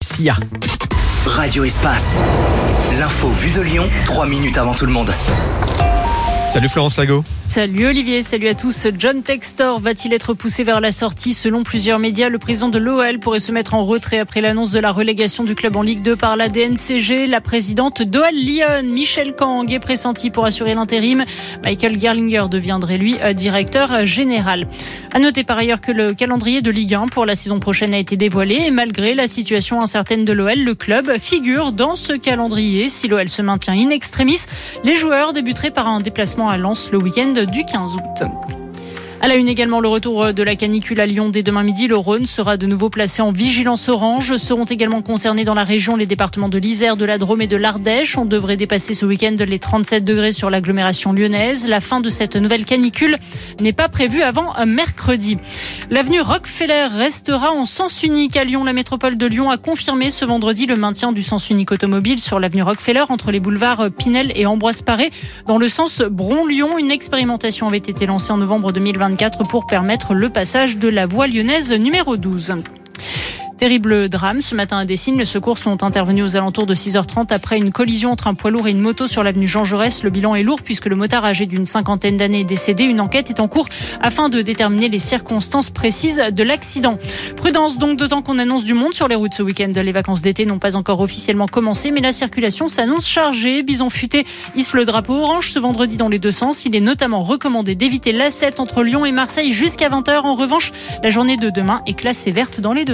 Sia. Radio Espace. L'info vue de Lyon, 3 minutes avant tout le monde. Salut Florence Lago. Salut Olivier, salut à tous. John Textor va-t-il être poussé vers la sortie? Selon plusieurs médias, le président de l'OL pourrait se mettre en retrait après l'annonce de la relégation du club en Ligue 2 par la DNCG. La présidente d'OL Lyon, Michel Kang, est pressentie pour assurer l'intérim. Michael Gerlinger deviendrait lui directeur général. À noter par ailleurs que le calendrier de Ligue 1 pour la saison prochaine a été dévoilé et malgré la situation incertaine de l'OL, le club figure dans ce calendrier. Si l'OL se maintient in extremis, les joueurs débuteraient par un déplacement à Lens le week-end du 15 août. À la une également, le retour de la canicule à Lyon dès demain midi. Le Rhône sera de nouveau placé en vigilance orange. Seront également concernés dans la région les départements de l'Isère, de la Drôme et de l'Ardèche. On devrait dépasser ce week-end les 37 degrés sur l'agglomération lyonnaise. La fin de cette nouvelle canicule n'est pas prévue avant mercredi. L'avenue Rockefeller restera en sens unique à Lyon. La métropole de Lyon a confirmé ce vendredi le maintien du sens unique automobile sur l'avenue Rockefeller entre les boulevards Pinel et Ambroise Paré dans le sens Bron-Lyon. Une expérimentation avait été lancée en novembre 2024 pour permettre le passage de la voie lyonnaise numéro 12. Terrible drame ce matin à Dessines. Les secours sont intervenus aux alentours de 6h30 après une collision entre un poids lourd et une moto sur l'avenue Jean Jaurès. Le bilan est lourd puisque le motard âgé d'une 50aine d'années est décédé. Une enquête est en cours afin de déterminer les circonstances précises de l'accident. Prudence donc, d'autant qu'on annonce du monde sur les routes ce week-end. Les vacances d'été n'ont pas encore officiellement commencé, mais la circulation s'annonce chargée. Bison Futé hisse le drapeau orange ce vendredi dans les deux sens. Il est notamment recommandé d'éviter l'A7 entre Lyon et Marseille jusqu'à 20h. En revanche, la journée de demain est classée verte dans les deux